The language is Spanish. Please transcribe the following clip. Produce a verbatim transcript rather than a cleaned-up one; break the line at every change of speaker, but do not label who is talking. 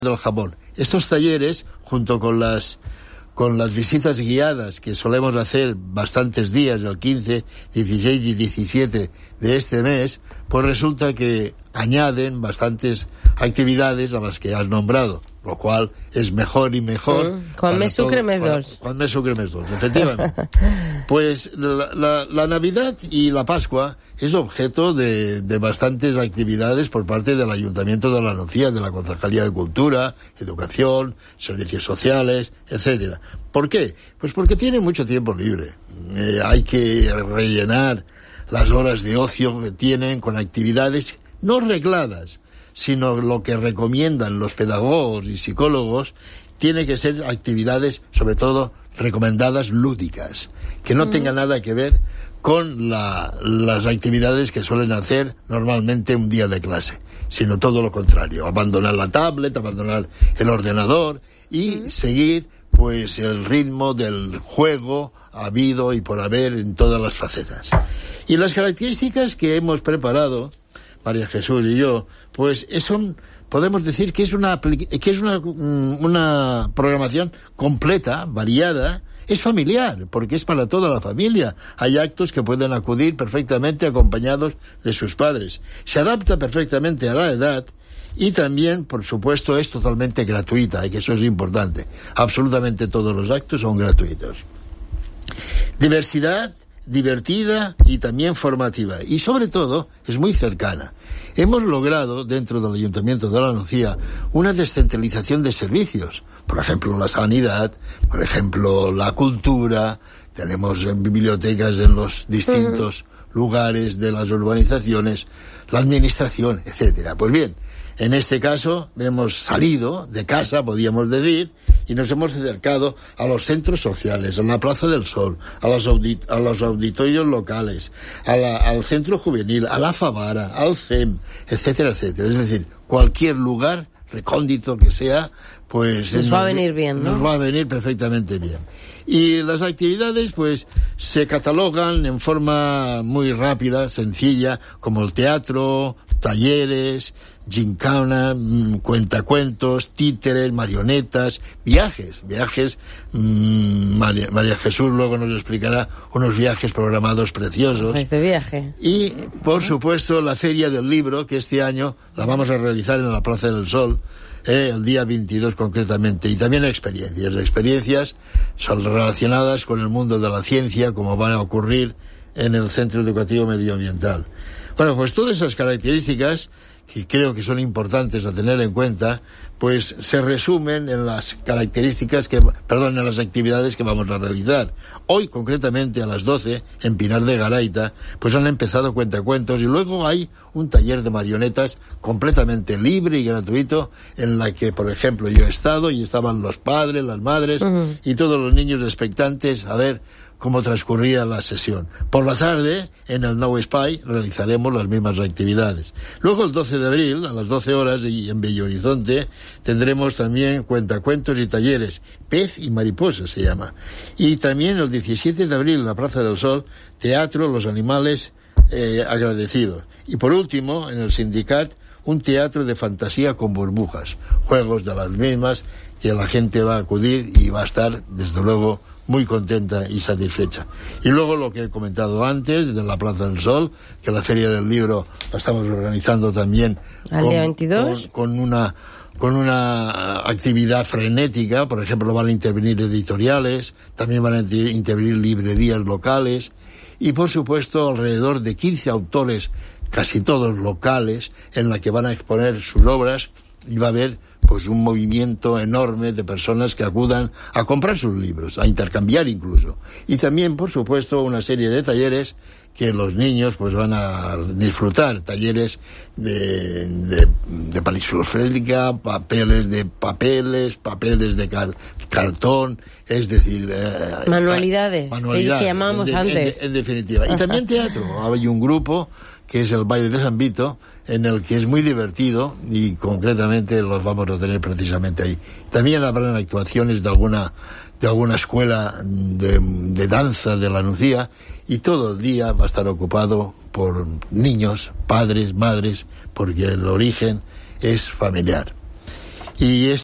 del Japón. Estos talleres, junto con las con las visitas guiadas que solemos hacer bastantes días, el quince, dieciséis y diecisiete de este mes, pues resulta que añaden bastantes actividades a las que has nombrado, lo cual és mejor i mejor.
Mm, quan més sucre, més dolç.
Quan més sucre, més dolç, efectivamente. Pues la, la, la Navidad y la Pascua es objeto de, de bastantes actividades por parte del Ayuntamiento de la Nucía, de la Concejalía de Cultura, Educación, Servicios Sociales, etcétera. ¿Por qué? Pues porque tiene mucho tiempo libre. Eh, hay que rellenar las horas de ocio que tienen con actividades no regladas, sino lo que recomiendan los pedagogos y psicólogos tiene que ser actividades, sobre todo, recomendadas lúdicas, que no mm. tengan nada que ver con la, las actividades que suelen hacer normalmente un día de clase, sino todo lo contrario, abandonar la tablet, abandonar el ordenador y mm. seguir pues el ritmo del juego habido y por haber en todas las facetas. Y las características que hemos preparado María Jesús y yo, pues son, podemos decir que es una que es una, una programación completa, variada, es familiar, porque es para toda la familia. Hay actos que pueden acudir perfectamente acompañados de sus padres. Se adapta perfectamente a la edad y también, por supuesto, es totalmente gratuita, y que eso es importante. Absolutamente todos los actos son gratuitos. Diversidad, divertida y también formativa, y sobre todo es muy cercana. Hemos logrado dentro del Ayuntamiento de la Nucía una descentralización de servicios, por ejemplo la sanidad, por ejemplo la cultura, tenemos bibliotecas en los distintos uh-huh. lugares de las urbanizaciones, la administración, etcétera. Pues bien, en este caso hemos salido de casa, podríamos decir, y nos hemos acercado a los centros sociales, a la Plaza del Sol, a los, audit- a los auditorios locales, a la, al centro juvenil, a la Favara, al C E M, etcétera, etcétera. Es decir, cualquier lugar recóndito que sea, pues
nos va a venir bien, ¿no?
Nos va a venir perfectamente bien. Y las actividades, pues, se catalogan en forma muy rápida, sencilla, como el teatro, talleres, gincana, mmm, cuentacuentos, títeres, marionetas, viajes, viajes, mmm, María, María Jesús luego nos explicará unos viajes programados preciosos.
Este viaje.
Y, por supuesto, la Feria del Libro, que este año la vamos a realizar en la Plaza del Sol, eh, el día veintidós concretamente, y también experiencias, experiencias son relacionadas con el mundo de la ciencia, como van a ocurrir en el Centro Educativo Medioambiental. Bueno, pues todas esas características que creo que son importantes a tener en cuenta, pues se resumen en las características que, perdón, en las actividades que vamos a realizar. Hoy, concretamente, a las doce, en Pinar de Garaita, pues han empezado cuentacuentos y luego hay un taller de marionetas completamente libre y gratuito en la que, por ejemplo, yo he estado y estaban los padres, las madres uh-huh. y todos los niños expectantes a ver cómo transcurría la sesión. Por la tarde, en el Nou Espai, realizaremos las mismas actividades. Luego, el doce de abril, a las doce horas, y en Bello Horizonte, tendremos también cuentacuentos y talleres. Pez y mariposa se llama. Y también el diecisiete de abril, en la Plaza del Sol, teatro, los animales eh, agradecidos. Y por último, en el Sindicat, un teatro de fantasía con burbujas. Juegos de las mismas, que la gente va a acudir y va a estar, desde luego, muy contenta y satisfecha. Y luego lo que he comentado antes, de la Plaza del Sol, que la Feria del Libro la estamos organizando también
al día veintidós.
Con, con una con una actividad frenética. Por ejemplo, van a intervenir editoriales, también van a intervenir librerías locales y, por supuesto, alrededor de quince autores, casi todos locales, en la que van a exponer sus obras, y va a haber pues un movimiento enorme de personas que acudan a comprar sus libros, a intercambiar incluso. Y también, por supuesto, una serie de talleres que los niños pues van a disfrutar, talleres de, de, de palisulfélica, papeles de papeles, papeles de car- cartón, es decir... Eh,
manualidades, manualidades, que llamábamos
en,
antes.
En, en definitiva. Y también teatro. Hay un grupo que es el Baile de San Vito, en el que es muy divertido y concretamente los vamos a tener precisamente ahí. También habrán actuaciones de alguna de alguna escuela de, de danza de la Nucía y todo el día va a estar ocupado por niños, padres, madres, porque el origen es familiar. Y